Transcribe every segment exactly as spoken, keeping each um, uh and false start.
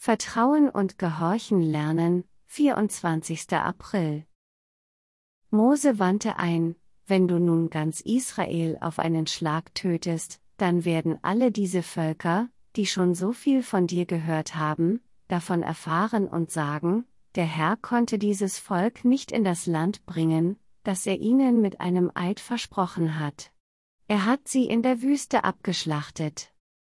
Vertrauen und Gehorchen lernen, vierundzwanzigster April. Mose wandte ein: Wenn du nun ganz Israel auf einen Schlag tötest, dann werden alle diese Völker, die schon so viel von dir gehört haben, davon erfahren und sagen: Der Herr konnte dieses Volk nicht in das Land bringen, das er ihnen mit einem Eid versprochen hat. Er hat sie in der Wüste abgeschlachtet.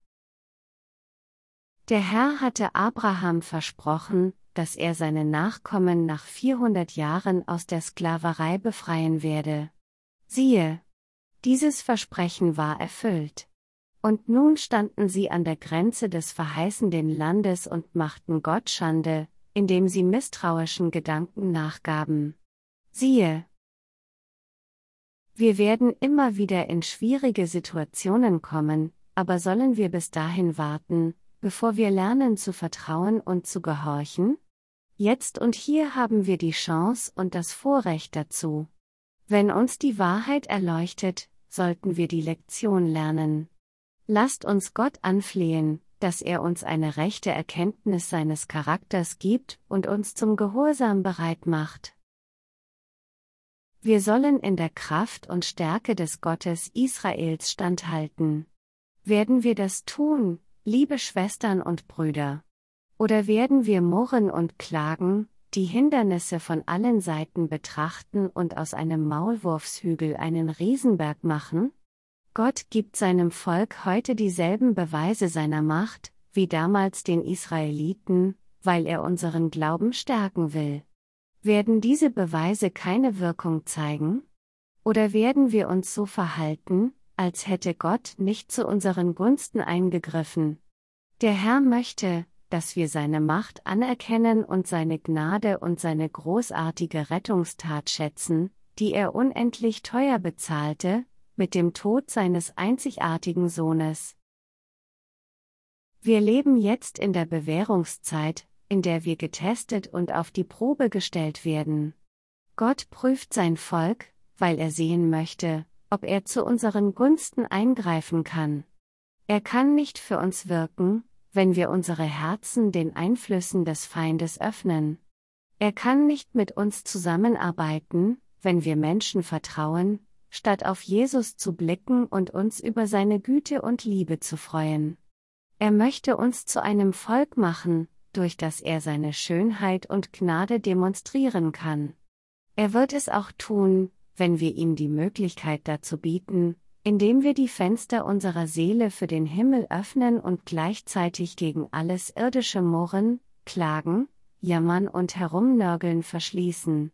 Der Herr hatte Abraham versprochen, dass er seine Nachkommen nach vierhundert Jahren aus der Sklaverei befreien werde. Siehe, dieses Versprechen war erfüllt. Und nun standen sie an der Grenze des verheißenen Landes und machten Gott Schande, indem sie misstrauischen Gedanken nachgaben. Siehe, wir werden immer wieder in schwierige Situationen kommen, aber sollen wir bis dahin warten, bevor wir lernen zu vertrauen und zu gehorchen? Jetzt und hier haben wir die Chance und das Vorrecht dazu. Wenn uns die Wahrheit erleuchtet, sollten wir die Lektion lernen. Lasst uns Gott anflehen, dass er uns eine rechte Erkenntnis seines Charakters gibt und uns zum Gehorsam bereit macht. Wir sollen in der Kraft und Stärke des Gottes Israels standhalten. Werden wir das tun, liebe Schwestern und Brüder? Oder werden wir murren und klagen, die Hindernisse von allen Seiten betrachten und aus einem Maulwurfshügel einen Riesenberg machen? Gott gibt seinem Volk heute dieselben Beweise seiner Macht, wie damals den Israeliten, weil er unseren Glauben stärken will. Werden diese Beweise keine Wirkung zeigen? Oder werden wir uns so verhalten, als hätte Gott nicht zu unseren Gunsten eingegriffen? Der Herr möchte, dass wir seine Macht anerkennen und seine Gnade und seine großartige Rettungstat schätzen, die er unendlich teuer bezahlte, mit dem Tod seines einzigartigen Sohnes. Wir leben jetzt in der Bewährungszeit, in der wir getestet und auf die Probe gestellt werden. Gott prüft sein Volk, weil er sehen möchte, ob er zu unseren Gunsten eingreifen kann. Er kann nicht für uns wirken, wenn wir unsere Herzen den Einflüssen des Feindes öffnen. Er kann nicht mit uns zusammenarbeiten, wenn wir Menschen vertrauen, statt auf Jesus zu blicken und uns über seine Güte und Liebe zu freuen. Er möchte uns zu einem Volk machen, durch das er seine Schönheit und Gnade demonstrieren kann. Er wird es auch tun, wenn wir ihm die Möglichkeit dazu bieten, indem wir die Fenster unserer Seele für den Himmel öffnen und gleichzeitig gegen alles irdische Murren, Klagen, Jammern und Herumnörgeln verschließen.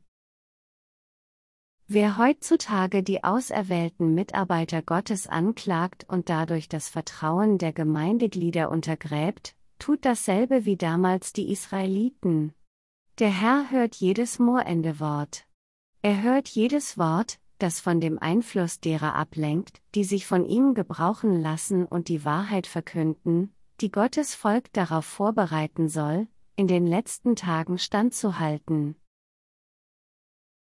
Wer heutzutage die auserwählten Mitarbeiter Gottes anklagt und dadurch das Vertrauen der Gemeindeglieder untergräbt, tut dasselbe wie damals die Israeliten. Der Herr hört jedes murrende Wort. Er hört jedes Wort, das von dem Einfluss derer ablenkt, die sich von ihm gebrauchen lassen und die Wahrheit verkünden, die Gottes Volk darauf vorbereiten soll, in den letzten Tagen standzuhalten.